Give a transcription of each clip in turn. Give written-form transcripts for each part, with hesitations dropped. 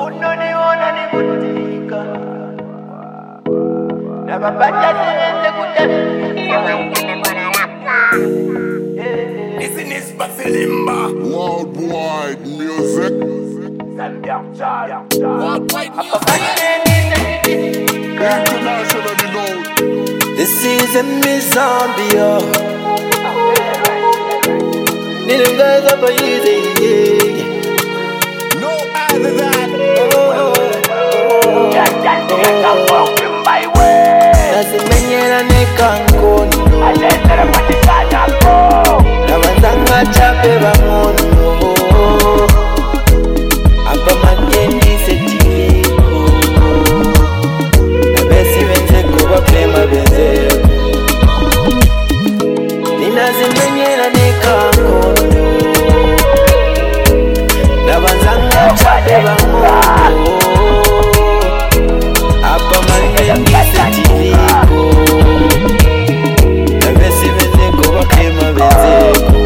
unoniona nikutika na babaja siweze kutafika. Listen is Basilimba Worldwide Music. Worldwide Music. Internationally known. This is a Miss Zambia. Need them guys up easy. No other than Nazimenyera nekankono Nabazanga chape bamono Apa makendi setiliko Nabesi benzeko baplema benzeko Ninazimenyera nekankono Nabazanga chape bamono Apa makendi setiliko Nabesi benzeko baplema benzeko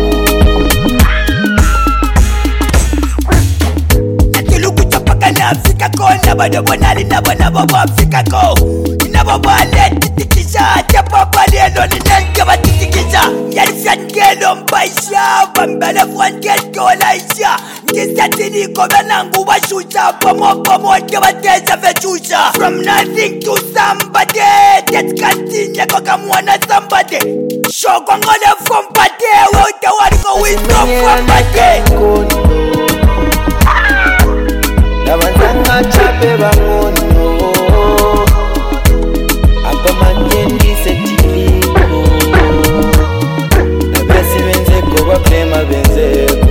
Africa ko nabado bonali nabo Africa ko nabo bale titikisha tepo bale no ninenge batikisha yali fyangelo mbaisha bambele fwangeto laisha ngisatini ko banangu bashucha pomo ke bateza fechusha from nothing to somebody that continue ko kamwana somebody show ngole from bade we utawari ko wisdom from bade Nabazanga chape bamono Apa manyendi setiliko Nabesi benzeko baplema benzeko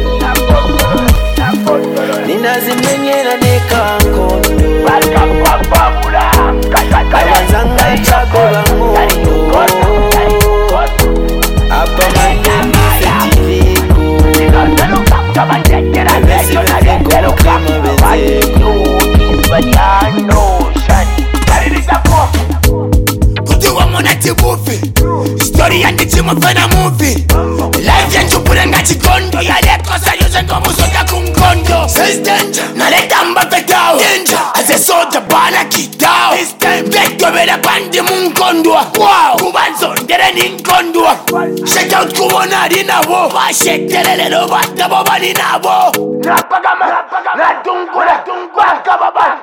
Ninazimenyera nekankono Nabazanga chape bamono Apa manyendi setiliko Nabesi benzeko baplema benzeko Kuti wa monati movie Story yandi chimofena movie Life yanchu pulanga chikondo Yale kosa yuze ngomu soka kumkondo Says danger Naleta mbafe tao Danger As a soldier bana kitao This time Vekto vela bandi munkondwa Wow Kubanzo ndere ninkondwa Shake out kuwona dinabo Washetelele lo bata boba dinabo Napagama Natungula Kababa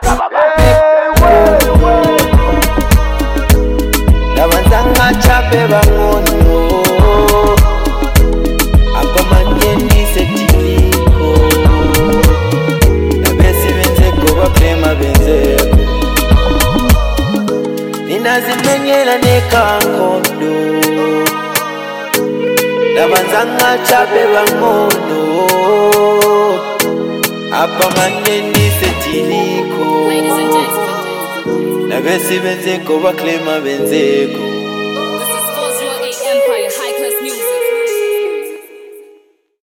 Nabazanga chape bamono Apa manyendi setiliko Nabesi benzeko baplema benzeko Ninazimenyera nekankondo Nabazanga chape bamono Apa manyendi setiliko Nabesi benzeko baklema benzeko